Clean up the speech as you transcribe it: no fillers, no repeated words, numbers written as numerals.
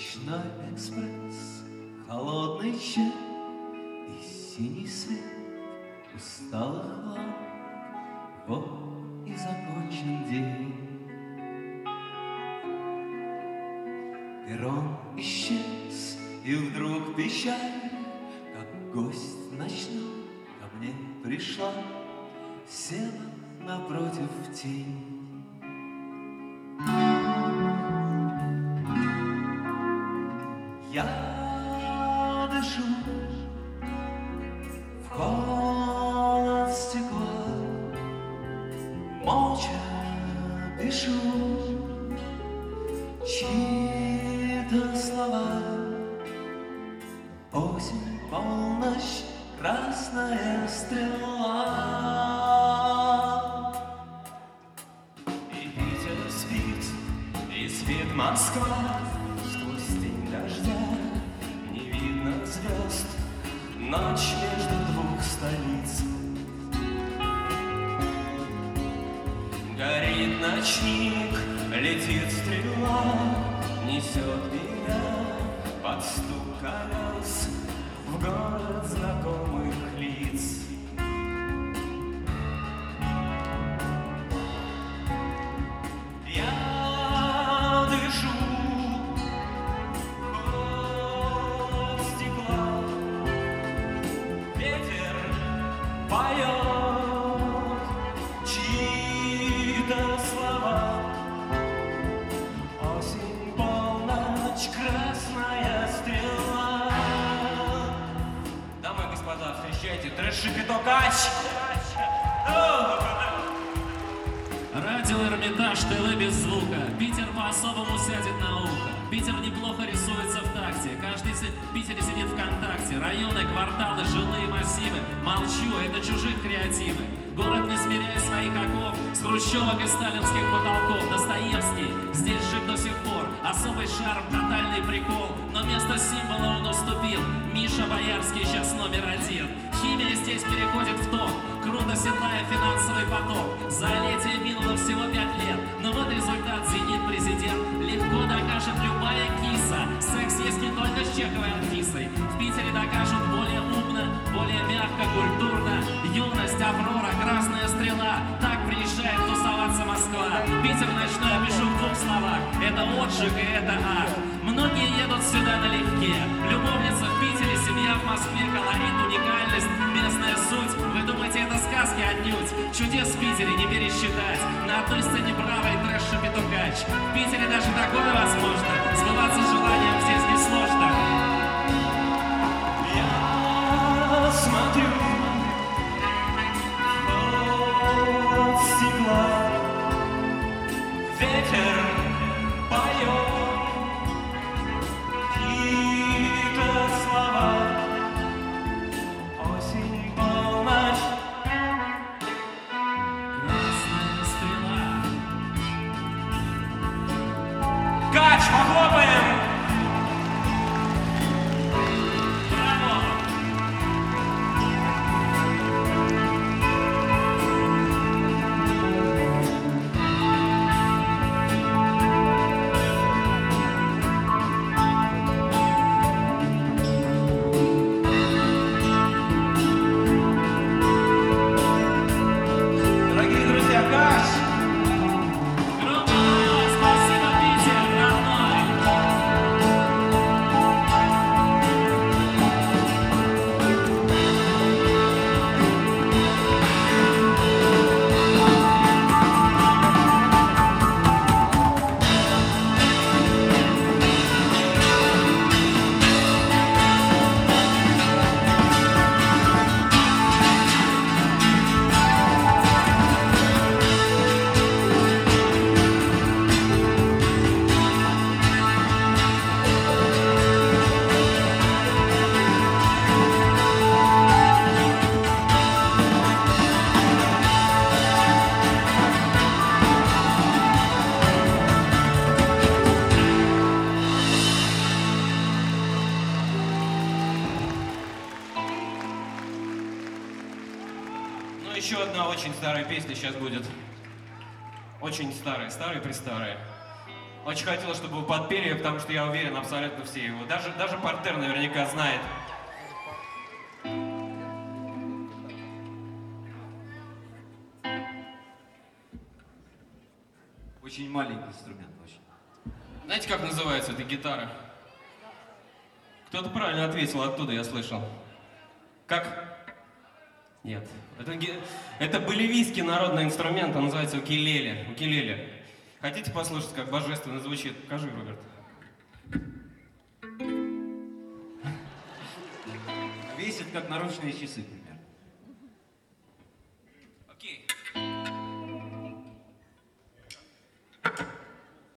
Ночной экспресс, холодный чай и синий свет усталых ламп. Вот и закончен день. Перрон исчез, и вдруг печаль, как гость ночной, ко мне пришла, села напротив тень. Я дышу в холод стекла, молча пишу чьи-то слова. Осень, полночь, красная стрела. И Питер спит, и спит Москва. Дождя, не видно звезд, ночь между двух столиц. Горит ночник, летит стрела, несет меня под стук колес в город знакомых лиц. Я дышу поет чьи-то слова. Осень, полночь, красная стрела. Дамы и господа, встречайте, трэш-шапито-кач. Радио Эрмитаж, ТВ без звука. Питер по-особому сядет на ухо. Питер неплохо рисуется в такте. Каждый в Питере сидит ВКонтакте. Районы, кварталы, жилые массивы. Молчу, это чужих креативы. Город, не смиряя своих оков, с хрущевок и сталинских потолков. Достоевский здесь жив до сих пор. Особый шарм, тотальный прикол. Но место символа он уступил. Миша Боярский сейчас номер один. Химия здесь переходит в ток. Круто седлая финансовый поток. За летие минуло всего 5 лет. Но вот результат: зенит президент. Легко докажет любая киса. Секс есть не только с Чеховой Анфисой. В Питере докажут более умно, более мягко, культурно. Юность, Аврора, красная стрела. Так приезжает тусоваться Москва. Питер ночной опишу в 2 словах. Это отжиг и это ад. Многие едут сюда налегке. Любовница в Питере, семья в Москве, колорит, уникальность, местная суть. Вы думаете, это сказки отнюдь? Чудес в Питере не пересчитать. На одной сцене бравый трэш-шапито-кач. В Питере даже такое возможно. Сбываться желанием здесь несложно. Я смотрю от стекла. Ветер поет чьи-то слова. Осень, полночь, красная стрела. Кач, похлопаем! Браво! Дорогие друзья, Кач! Круто! Спасибо, Питер, родной! Ну, еще одна очень старая песня сейчас будет. Очень старая, старая-престарая. Очень хотел, чтобы вы подпели, потому что я уверен, абсолютно все его. Даже партнер наверняка знает. Очень маленький инструмент, очень. Знаете, как называется эта гитара? Кто-то правильно ответил оттуда, я слышал. Как? Нет. Это боливийский народный инструмент, он называется укелеле. Укелеле. Хотите послушать, как божественно звучит? Покажи, Роберт. Весит, как наручные часы.